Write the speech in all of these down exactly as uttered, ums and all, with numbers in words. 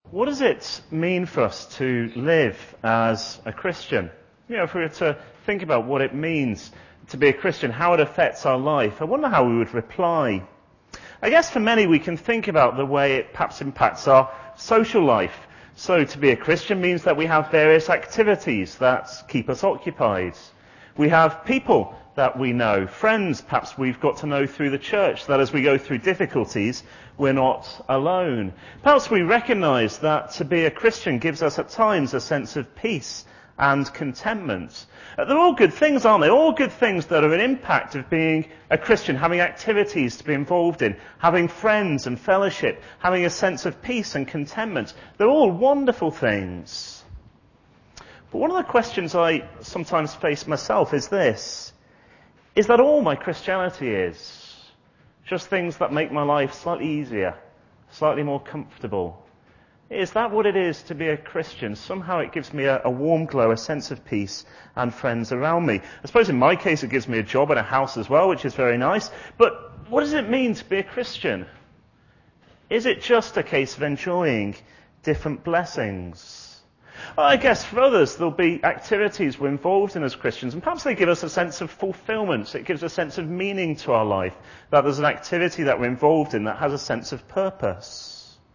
What does it mean for us to live as a Christian? You know, if we were to think about what it means to be a Christian, how it affects our life, I wonder how we would reply. I guess for many we can think about the way it perhaps impacts our social life. So to be a Christian means that we have various activities that keep us occupied. We have people that we know, friends perhaps we've got to know through the church, that as we go through difficulties, we're not alone. Perhaps we recognise that to be a Christian gives us at times a sense of peace and contentment. They're all good things, aren't they? All good things that are an impact of being a Christian, having activities to be involved in, having friends and fellowship, having a sense of peace and contentment. They're all wonderful things. But one of the questions I sometimes face myself is this: is that all my Christianity is? Just things that make my life slightly easier, slightly more comfortable? Is that what it is to be a Christian? Somehow it gives me a, a warm glow, a sense of peace and friends around me. I suppose in my case it gives me a job and a house as well, which is very nice. But what does it mean to be a Christian? Is it just a case of enjoying different blessings? Well, I guess for others there'll be activities we're involved in as Christians, and perhaps they give us a sense of fulfillment. It gives a sense of meaning to our life, that there's an activity that we're involved in that has a sense of purpose.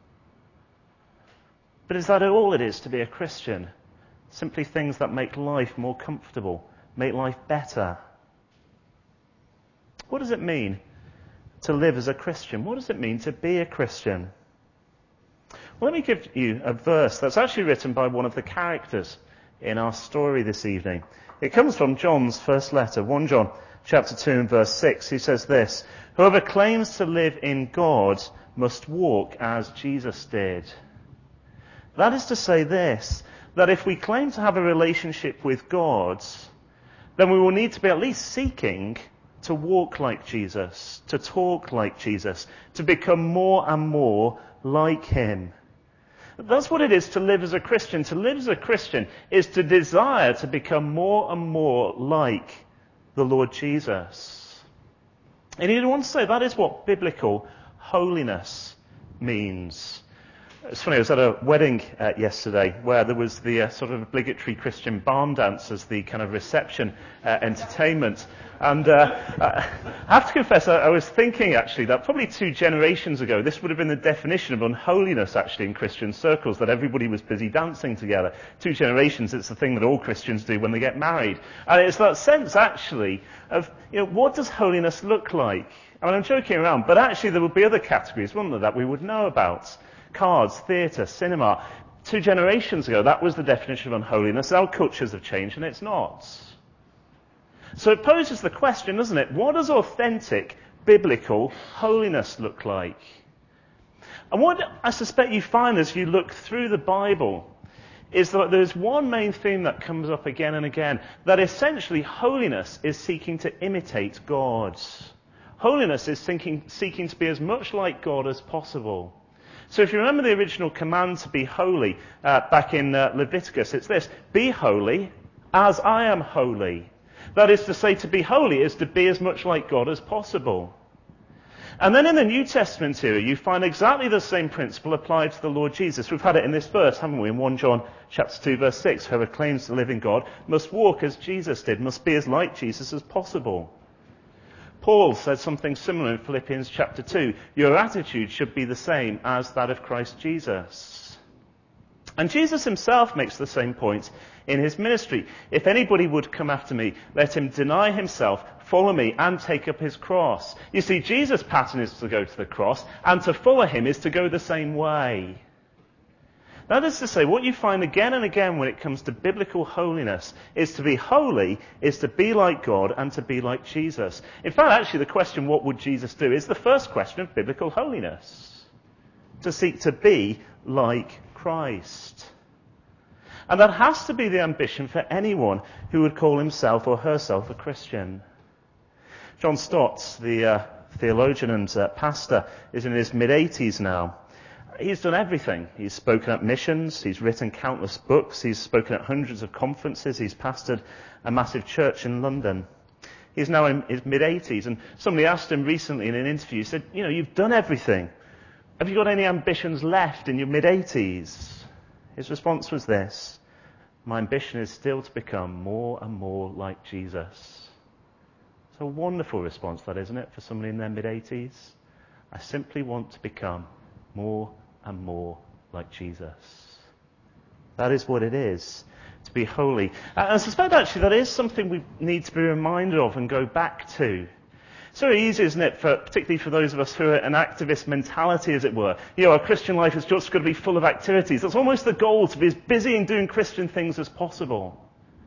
But is that all it is to be a Christian? Simply things that make life more comfortable, make life better? What does it mean to live as a Christian? What does it mean to be a Christian? Well, let me give you a verse that's actually written by one of the characters in our story this evening. It comes from John's first letter, First John chapter two and verse six. He says this: "Whoever claims to live in God must walk as Jesus did." That is to say this, that if we claim to have a relationship with God, then we will need to be at least seeking to walk like Jesus, to talk like Jesus, to become more and more like him. That's what it is to live as a Christian. To live as a Christian is to desire to become more and more like the Lord Jesus. And you want to say that is what biblical holiness means. It's funny, I was at a wedding uh, yesterday where there was the uh, sort of obligatory Christian barn dance as the kind of reception uh, entertainment. And uh, I have to confess, I, I was thinking actually that probably two generations ago, this would have been the definition of unholiness actually in Christian circles, that everybody was busy dancing together. Two generations, it's the thing that all Christians do when they get married. And it's that sense actually of, you know, what does holiness look like? I mean, I'm joking around, but actually there would be other categories, wouldn't there, that we would know about. Cards, theatre, cinema. Two generations ago, that was the definition of unholiness. Our cultures have changed, and it's not. So it poses the question, doesn't it? What does authentic biblical holiness look like? And what I suspect you find as you look through the Bible is that there's one main theme that comes up again and again, that essentially holiness is seeking to imitate God. Holiness is seeking, seeking to be as much like God as possible. So if you remember the original command to be holy uh, back in uh, Leviticus, it's this: be holy as I am holy. That is to say, to be holy is to be as much like God as possible. And then in the New Testament era, you find exactly the same principle applied to the Lord Jesus. We've had it in this verse, haven't we? In First John chapter two, verse six, whoever claims to live in God must walk as Jesus did, must be as like Jesus as possible. Paul said something similar in Philippians chapter two. Your attitude should be the same as that of Christ Jesus. And Jesus himself makes the same point in his ministry. If anybody would come after me, let him deny himself, follow me, and take up his cross. You see, Jesus' pattern is to go to the cross, and to follow him is to go the same way. That is to say, what you find again and again when it comes to biblical holiness is to be holy, is to be like God, and to be like Jesus. In fact, actually, the question, what would Jesus do, is the first question of biblical holiness. To seek to be like Christ. And that has to be the ambition for anyone who would call himself or herself a Christian. John Stott, the uh, theologian and uh, pastor, is in his mid-eighties now. He's done everything. He's spoken at missions, he's written countless books, he's spoken at hundreds of conferences, he's pastored a massive church in London. He's now in his mid-eighties, and somebody asked him recently in an interview, he said, you know, you've done everything. Have you got any ambitions left in your mid-eighties? His response was this: my ambition is still to become more and more like Jesus. It's a wonderful response, that, isn't it, for somebody in their mid-eighties? I simply want to become more and more like Jesus. That is what it is to be holy. And I suspect actually that is something we need to be reminded of and go back to. It's very easy, isn't it, for, particularly for those of us who are an activist mentality, as it were. You know, our Christian life has just got to be full of activities. That's almost the goal, to be as busy in doing Christian things as possible.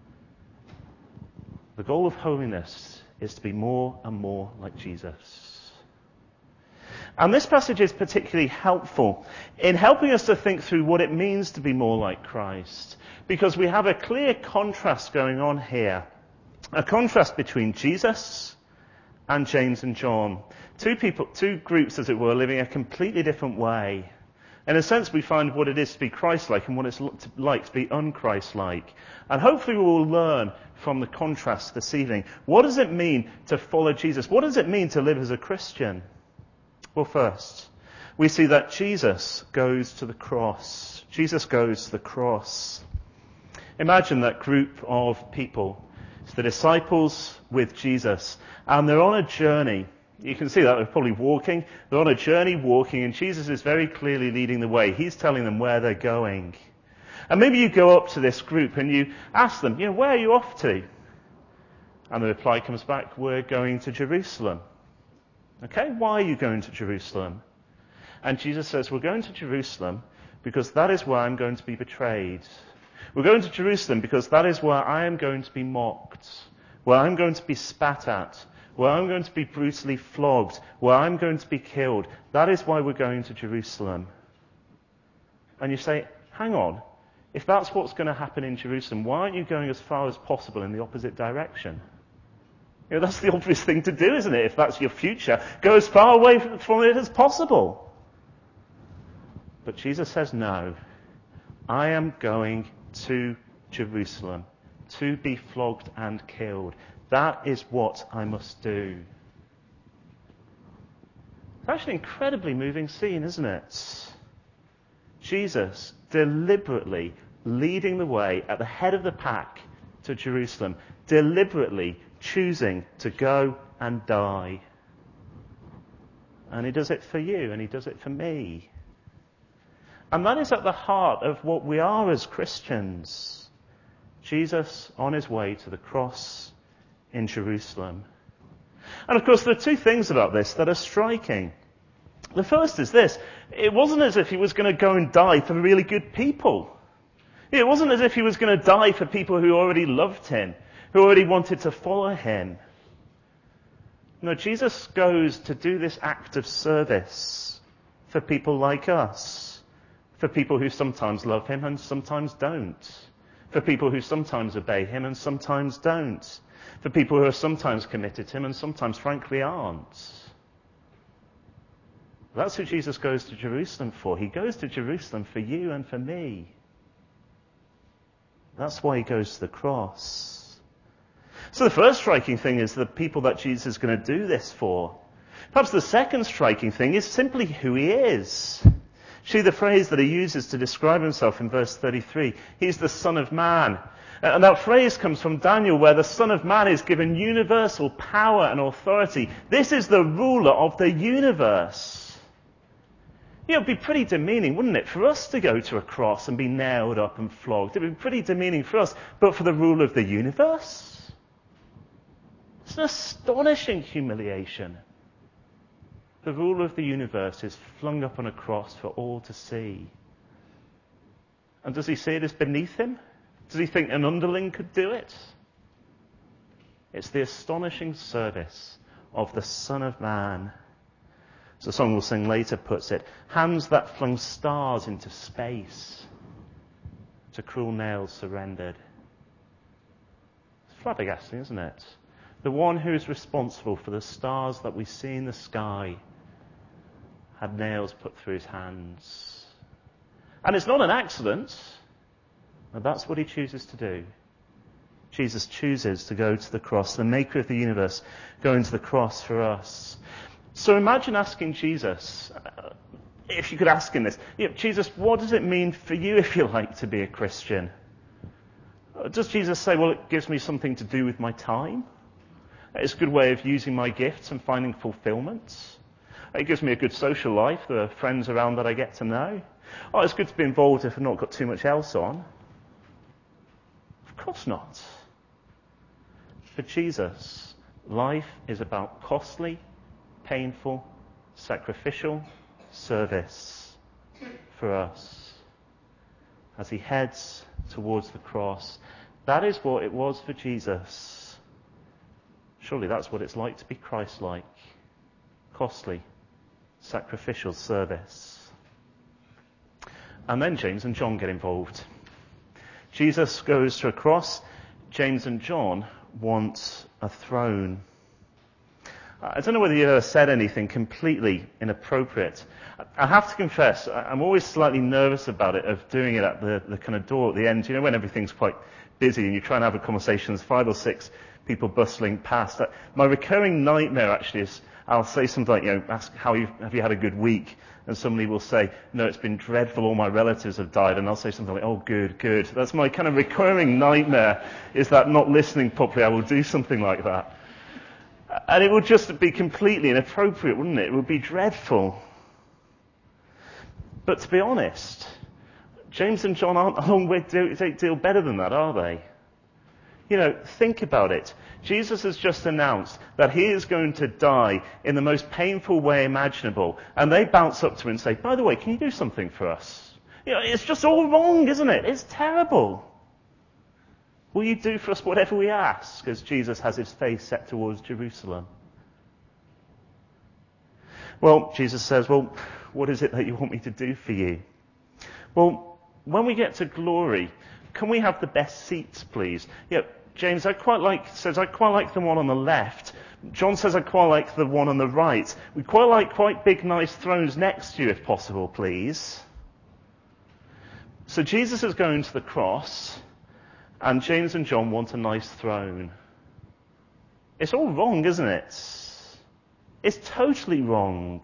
The goal of holiness is to be more and more like Jesus. And this passage is particularly helpful in helping us to think through what it means to be more like Christ, because we have a clear contrast going on here. A contrast between Jesus and James and John. Two people, two groups, as it were, living a completely different way. In a sense, we find what it is to be Christ-like and what it's like to be un-Christ-like. And hopefully we will learn from the contrast this evening. What does it mean to follow Jesus? What does it mean to live as a Christian? Well, first, we see that Jesus goes to the cross. Jesus goes to the cross. Imagine that group of people. It's the disciples with Jesus, and they're on a journey. You can see that they're probably walking. They're on a journey walking, and Jesus is very clearly leading the way. He's telling them where they're going. And maybe you go up to this group and you ask them, you know, where are you off to? And the reply comes back, we're going to Jerusalem. Okay, why are you going to Jerusalem? And Jesus says, we're going to Jerusalem because that is where I'm going to be betrayed. We're going to Jerusalem because that is where I am going to be mocked, where I'm going to be spat at, where I'm going to be brutally flogged, where I'm going to be killed. That is why we're going to Jerusalem. And you say, hang on, if that's what's going to happen in Jerusalem, why aren't you going as far as possible in the opposite direction? You know, that's the obvious thing to do, isn't it? If that's your future, go as far away from it as possible. But Jesus says, no, I am going to Jerusalem to be flogged and killed. That is what I must do. It's actually an incredibly moving scene, isn't it? Jesus deliberately leading the way at the head of the pack to Jerusalem, deliberately choosing to go and die. And he does it for you, and he does it for me. And that is at the heart of what we are as Christians. Jesus on his way to the cross in Jerusalem. And of course, there are two things about this that are striking. The first is this: it wasn't as if he was going to go and die for really good people. It wasn't as if he was going to die for people who already loved him, who already wanted to follow him. No, Jesus goes to do this act of service for people like us, for people who sometimes love him and sometimes don't, for people who sometimes obey him and sometimes don't, for people who are sometimes committed to him and sometimes, frankly, aren't. That's who Jesus goes to Jerusalem for. He goes to Jerusalem for you and for me. That's why he goes to the cross. So the first striking thing is the people that Jesus is going to do this for. Perhaps the second striking thing is simply who he is. See the phrase that he uses to describe himself in verse thirty-three. He's the Son of Man. And that phrase comes from Daniel, where the Son of Man is given universal power and authority. This is the ruler of the universe. You know, it'd be pretty demeaning, wouldn't it, for us to go to a cross and be nailed up and flogged. It would be pretty demeaning for us, but for the ruler of the universe? It's an astonishing humiliation. The ruler of the universe is flung up on a cross for all to see. And does he see it as beneath him? Does he think an underling could do it? It's the astonishing service of the Son of Man. As the song we'll sing later puts it, hands that flung stars into space, to cruel nails surrendered. It's flabbergasting, isn't it? The one who is responsible for the stars that we see in the sky had nails put through his hands. And it's not an accident. And that's what he chooses to do. Jesus chooses to go to the cross, the maker of the universe, going to the cross for us. So imagine asking Jesus, if you could ask him this, you know, Jesus, what does it mean for you, if you like, to be a Christian? Does Jesus say, well, it gives me something to do with my time? It's a good way of using my gifts and finding fulfillment. It gives me a good social life, there are friends around that I get to know. Oh, it's good to be involved if I've not got too much else on. Of course not. For Jesus, life is about costly, painful, sacrificial service for us. As he heads towards the cross, that is what it was for Jesus. Surely that's what it's like to be Christ-like. Costly, sacrificial service. And then James and John get involved. Jesus goes to a cross. James and John want a throne. I don't know whether you've ever said anything completely inappropriate. I have to confess, I'm always slightly nervous about it, of doing it at the, the kind of door at the end. You know, when everything's quite busy and you try and have a conversation, there's five or six people bustling past. My recurring nightmare actually is I'll say something like, you know, ask how you have you had a good week? And somebody will say, no, it's been dreadful, all my relatives have died. And I'll say something like, oh, good, good. That's my kind of recurring nightmare, is that not listening properly, I will do something like that. And it would just be completely inappropriate, wouldn't it? It would be dreadful. But to be honest, James and John aren't a long way to deal better than that, are they? You know, think about it. Jesus has just announced that he is going to die in the most painful way imaginable. And they bounce up to him and say, by the way, can you do something for us? You know, it's just all wrong, isn't it? It's terrible. Will you do for us whatever we ask, as Jesus has his face set towards Jerusalem? Well, Jesus says, well, what is it that you want me to do for you? Well, when we get to glory, can we have the best seats, please? Yeah, James I quite like says I quite like the one on the left. John says I quite like the one on the right. We quite like quite big, nice thrones next to you, if possible, please. So Jesus is going to the cross, and James and John want a nice throne. It's all wrong, isn't it? It's totally wrong.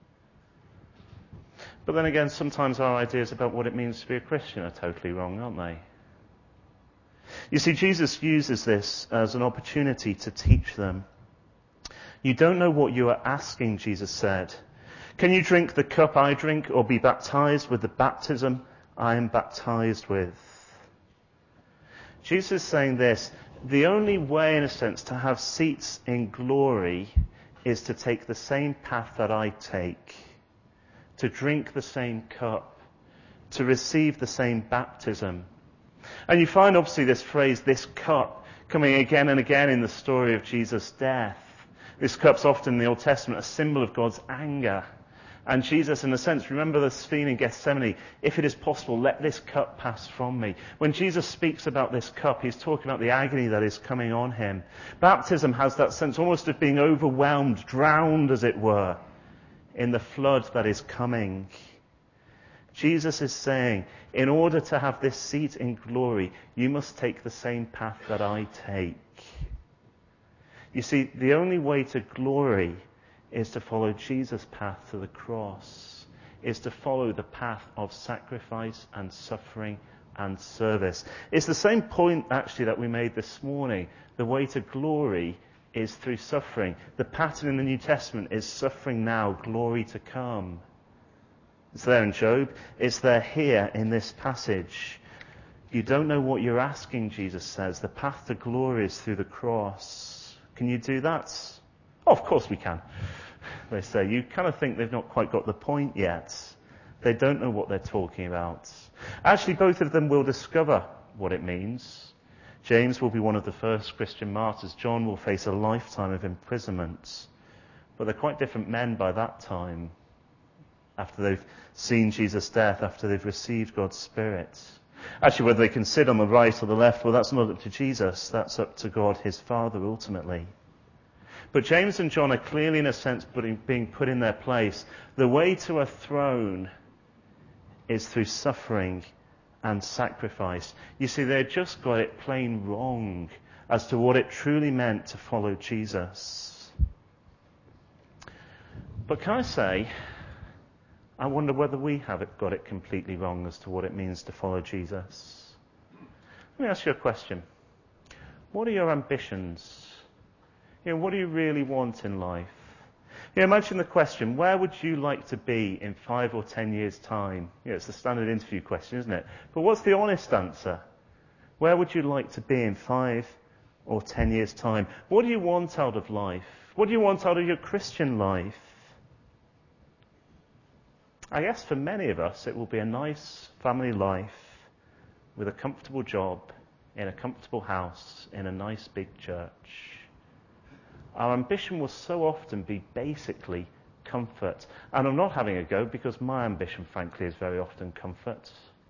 But then again, sometimes our ideas about what it means to be a Christian are totally wrong, aren't they? You see, Jesus uses this as an opportunity to teach them. You don't know what you are asking, Jesus said. Can you drink the cup I drink, or be baptized with the baptism I am baptized with? Jesus is saying this: the only way, in a sense, to have seats in glory is to take the same path that I take, to drink the same cup, to receive the same baptism. And you find, obviously, this phrase, this cup, coming again and again in the story of Jesus' death. This cup's often in the Old Testament a symbol of God's anger. And Jesus, in a sense, remember the scene in Gethsemane, if it is possible, let this cup pass from me. When Jesus speaks about this cup, he's talking about the agony that is coming on him. Baptism has that sense almost of being overwhelmed, drowned, as it were, in the flood that is coming. Jesus is saying, in order to have this seat in glory, you must take the same path that I take. You see, the only way to glory is to follow Jesus' path to the cross, is to follow the path of sacrifice and suffering and service. It's the same point, actually, that we made this morning. The way to glory is through suffering. The pattern in the New Testament is suffering now, glory to come. It's there in Job. It's there here in this passage. You don't know what you're asking, Jesus says. The path to glory is through the cross. Can you do that? Oh, of course we can. They say. You kind of think they've not quite got the point yet. They don't know what they're talking about. Actually, both of them will discover what it means. James will be one of the first Christian martyrs. John will face a lifetime of imprisonment. But they're quite different men by that time, after they've seen Jesus' death, after they've received God's Spirit. Actually, whether they can sit on the right or the left, well, that's not up to Jesus. That's up to God, his Father, ultimately. But James and John are clearly, in a sense, putting, being put in their place. The way to a throne is through suffering and sacrifice. You see, they just got it plain wrong as to what it truly meant to follow Jesus. But can I say, I wonder whether we have it, got it completely wrong as to what it means to follow Jesus. Let me ask you a question. What are your ambitions? You know, what do you really want in life? You know, imagine the question, where would you like to be in five or ten years' time? You know, it's the standard interview question, isn't it? But what's the honest answer? Where would you like to be in five or ten years' time? What do you want out of life? What do you want out of your Christian life? I guess for many of us, it will be a nice family life with a comfortable job in a comfortable house in a nice big church. Our ambition will so often be basically comfort. And I'm not having a go because my ambition, frankly, is very often comfort.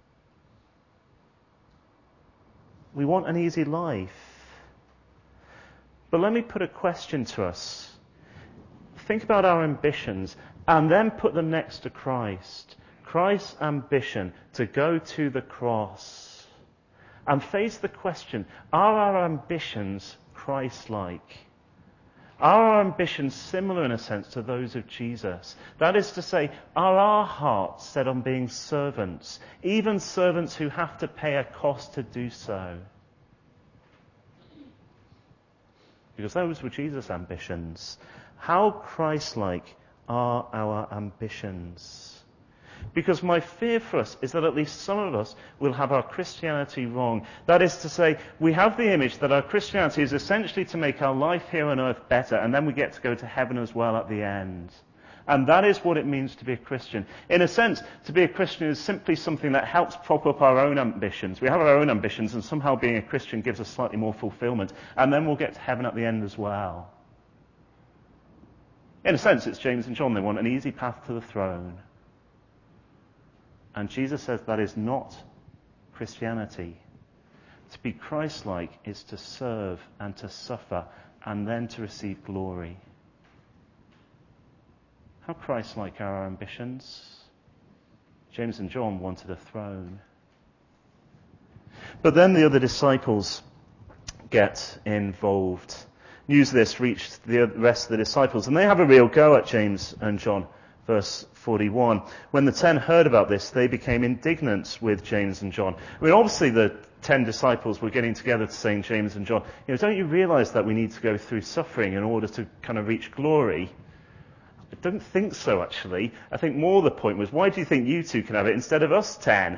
We want an easy life. But let me put a question to us. Think about our ambitions and then put them next to Christ. Christ's ambition to go to the cross. And face the question, are our ambitions Christ-like? Are our ambitions similar in a sense to those of Jesus? That is to say, are our hearts set on being servants, even servants who have to pay a cost to do so? Because those were Jesus' ambitions. How Christ-like are our ambitions? Because my fear for us is that at least some of us will have our Christianity wrong. That is to say, we have the image that our Christianity is essentially to make our life here on earth better, and then we get to go to heaven as well at the end. And that is what it means to be a Christian. In a sense, to be a Christian is simply something that helps prop up our own ambitions. We have our own ambitions, and somehow being a Christian gives us slightly more fulfillment, and then we'll get to heaven at the end as well. In a sense, it's James and John. They want an easy path to the throne. And Jesus says that is not Christianity. To be Christ-like is to serve and to suffer and then to receive glory. How Christ-like are our ambitions? James and John wanted a throne. But then the other disciples get involved. News of this reached the rest of the disciples, and they have a real go at James and John. Verse forty-one. When the ten heard about this, they became indignant with James and John. I mean, obviously the ten disciples were getting together to say, James and John, you know, don't you realize that we need to go through suffering in order to kind of reach glory? I don't think so, actually. I think more the point was, why do you think you two can have it instead of us ten?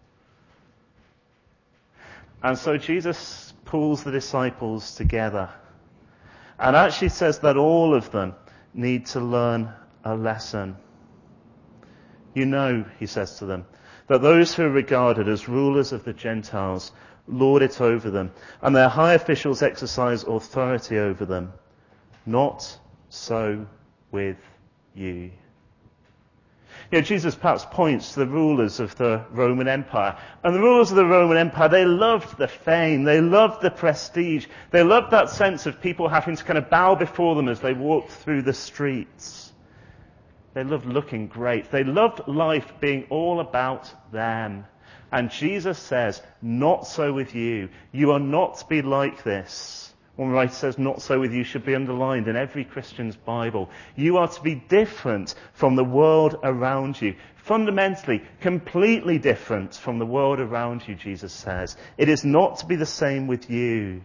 And so Jesus pulls the disciples together and actually says that all of them need to learn a lesson. You know, he says to them, that those who are regarded as rulers of the Gentiles lord it over them, and their high officials exercise authority over them. Not so with you. You know, Jesus perhaps points to the rulers of the Roman Empire. And the rulers of the Roman Empire, they loved the fame, they loved the prestige, they loved that sense of people having to kind of bow before them as they walked through the streets. They loved looking great. They loved life being all about them. And Jesus says, not so with you. You are not to be like this. One writer says, not so with you should be underlined in every Christian's Bible. You are to be different from the world around you. Fundamentally, completely different from the world around you, Jesus says. It is not to be the same with you.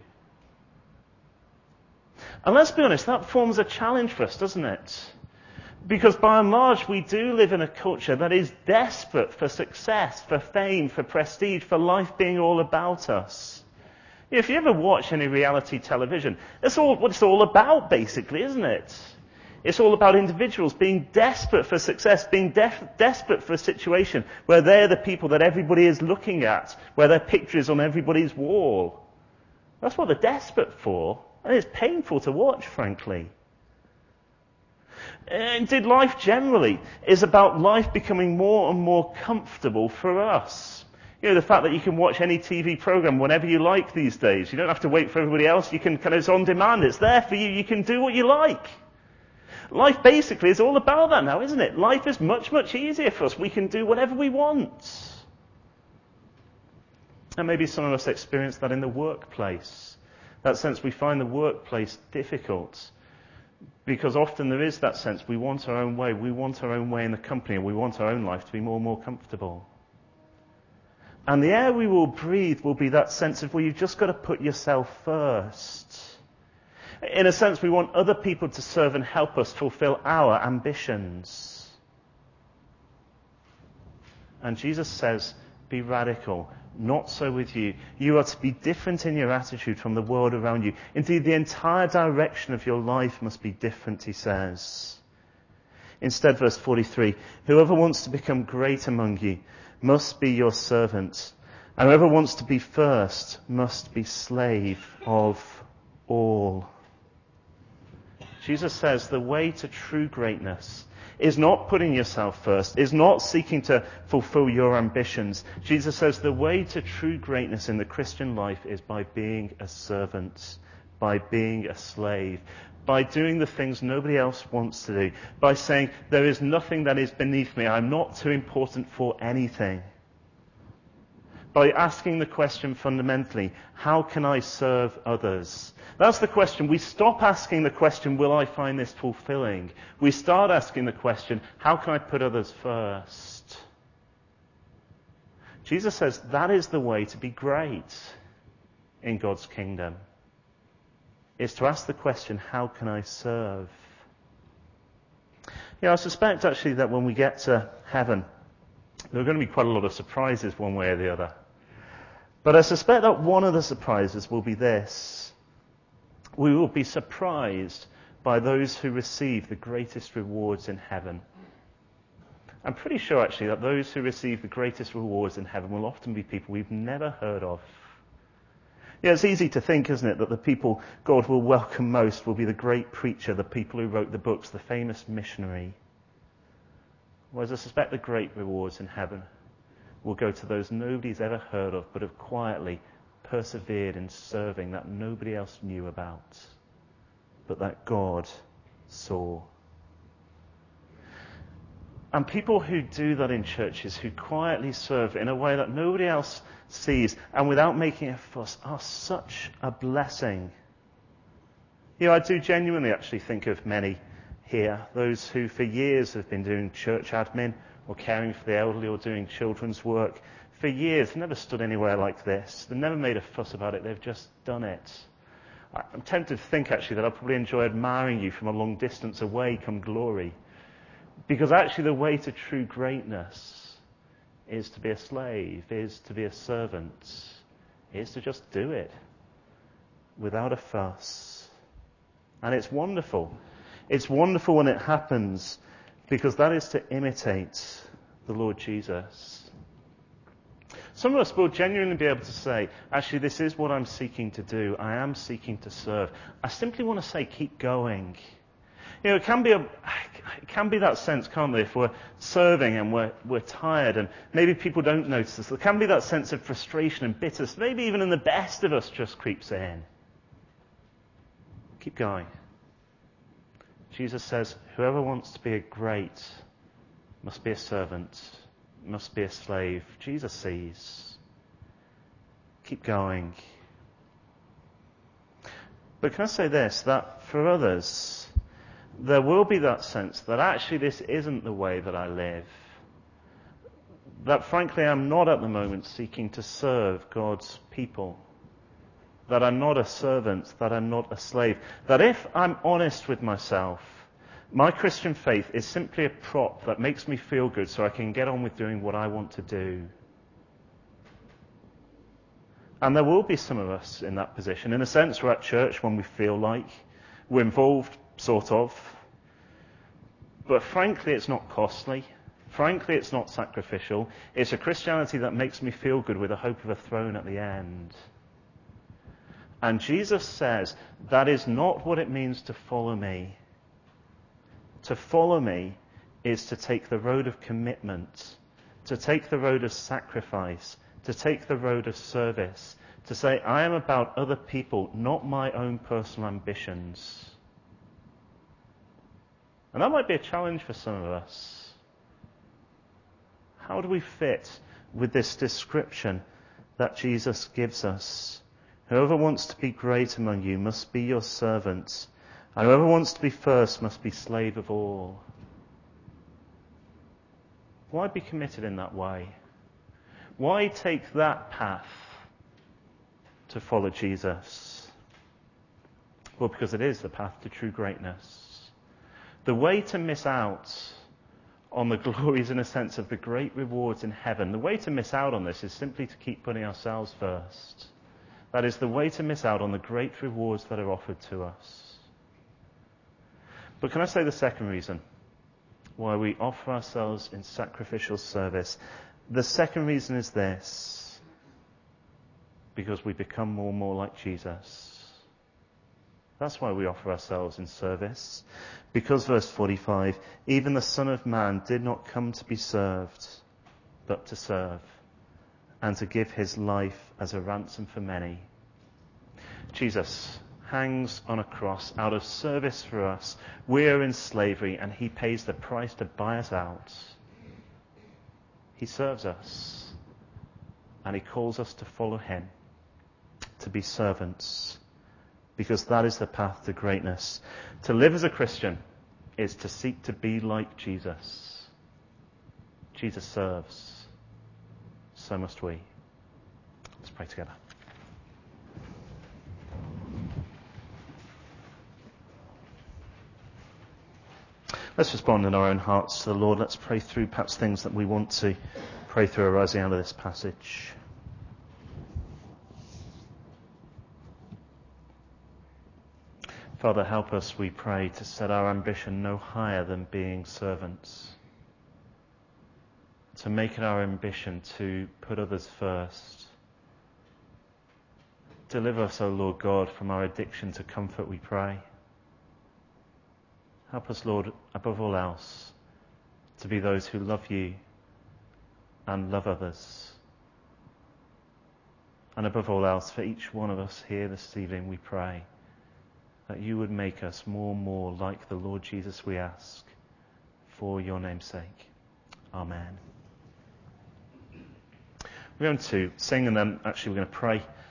And let's be honest, that forms a challenge for us, doesn't it? Because by and large, we do live in a culture that is desperate for success, for fame, for prestige, for life being all about us. If you ever watch any reality television, that's all what it's all about, basically, isn't it? It's all about individuals being desperate for success, being def- desperate for a situation where they're the people that everybody is looking at, where their picture is on everybody's wall. That's what they're desperate for, and it's painful to watch, frankly. Indeed, life generally is about life becoming more and more comfortable for us. You know, the fact that you can watch any T V program whenever you like these days. You don't have to wait for everybody else. You can kind of, it's on demand. It's there for you. You can do what you like. Life basically is all about that now, isn't it? Life is much, much easier for us. We can do whatever we want. And maybe some of us experience that in the workplace. That sense we find the workplace difficult Because often there is that sense we want our own way, we want our own way in the company, and we want our own life to be more and more comfortable. And the air we will breathe will be that sense of, well, you've just got to put yourself first. In a sense, we want other people to serve and help us fulfill our ambitions. And Jesus says, be radical. Not so with you. You are to be different in your attitude from the world around you. Indeed, the entire direction of your life must be different, he says. Instead, verse forty-three, whoever wants to become great among you must be your servant, and whoever wants to be first must be slave of all. Jesus says the way to true greatness is not putting yourself first, is not seeking to fulfill your ambitions. Jesus says the way to true greatness in the Christian life is by being a servant, by being a slave, by doing the things nobody else wants to do, by saying there is nothing that is beneath me, I'm not too important for anything. By asking the question fundamentally, how can I serve others? That's the question. We stop asking the question, will I find this fulfilling? We start asking the question, how can I put others first? Jesus says that is the way to be great in God's kingdom. Is to ask the question, how can I serve? You know, I suspect actually that when we get to heaven, there are going to be quite a lot of surprises one way or the other. But I suspect that one of the surprises will be this. We will be surprised by those who receive the greatest rewards in heaven. I'm pretty sure actually that those who receive the greatest rewards in heaven will often be people we've never heard of. Yeah, it's easy to think, isn't it, that the people God will welcome most will be the great preacher, the people who wrote the books, the famous missionary. Whereas I suspect the great rewards in heaven will go to those nobody's ever heard of, but have quietly persevered in serving that nobody else knew about, but that God saw. And people who do that in churches, who quietly serve in a way that nobody else sees and without making a fuss, are such a blessing. You know, I do genuinely actually think of many here, those who for years have been doing church admin or caring for the elderly or doing children's work. For years, never stood anywhere like this. They've never made a fuss about it. They've just done it. I'm tempted to think, actually, that I'll probably enjoy admiring you from a long distance away come glory. Because actually the way to true greatness is to be a slave, is to be a servant, is to just do it without a fuss. And it's wonderful. It's wonderful when it happens, because that is to imitate the Lord Jesus. Some of us will genuinely be able to say, actually, this is what I'm seeking to do. I am seeking to serve. I simply want to say, keep going. You know, it can be a, it can be that sense, can't there, if we're serving and we're, we're tired and maybe people don't notice us. There can be that sense of frustration and bitterness, maybe even in the best of us just creeps in. Keep going. Jesus says, whoever wants to be a great must be a servant, must be a slave. Jesus sees. Keep going. But can I say this, that for others, there will be that sense that actually this isn't the way that I live. That frankly I'm not at the moment seeking to serve God's people. That I'm not a servant, that I'm not a slave. That if I'm honest with myself, my Christian faith is simply a prop that makes me feel good so I can get on with doing what I want to do. And there will be some of us in that position. In a sense, we're at church when we feel like. We're involved, sort of. But frankly, it's not costly. Frankly, it's not sacrificial. It's a Christianity that makes me feel good with a hope of a throne at the end. And Jesus says, that is not what it means to follow me. To follow me is to take the road of commitment, to take the road of sacrifice, to take the road of service, to say, I am about other people, not my own personal ambitions. And that might be a challenge for some of us. How do we fit with this description that Jesus gives us? Whoever wants to be great among you must be your servant, And whoever wants to be first must be slave of all. Why be committed in that way? Why take that path to follow Jesus? Well, because it is the path to true greatness. The way to miss out on the glories, in a sense, of the great rewards in heaven, the way to miss out on this is simply to keep putting ourselves first. That is the way to miss out on the great rewards that are offered to us. But can I say the second reason why we offer ourselves in sacrificial service? The second reason is this: because we become more and more like Jesus. That's why we offer ourselves in service. Because, verse forty-five, even the Son of Man did not come to be served, but to serve, and to give his life as a ransom for many. Jesus hangs on a cross out of service for us. We're in slavery, and he pays the price to buy us out. He serves us, and he calls us to follow him, to be servants, because that is the path to greatness. To live as a Christian is to seek to be like Jesus. Jesus serves. So must we. Let's pray together. Let's respond in our own hearts to the Lord. Let's pray through perhaps things that we want to pray through arising out of this passage. Father, help us, we pray, to set our ambition no higher than being servants. To make it our ambition to put others first. Deliver us, O Lord God, from our addiction to comfort, we pray. Help us, Lord, above all else, to be those who love you and love others. And above all else, for each one of us here this evening, we pray that you would make us more and more like the Lord Jesus, we ask, for your name's sake. Amen. We're going to sing, and then actually we're going to pray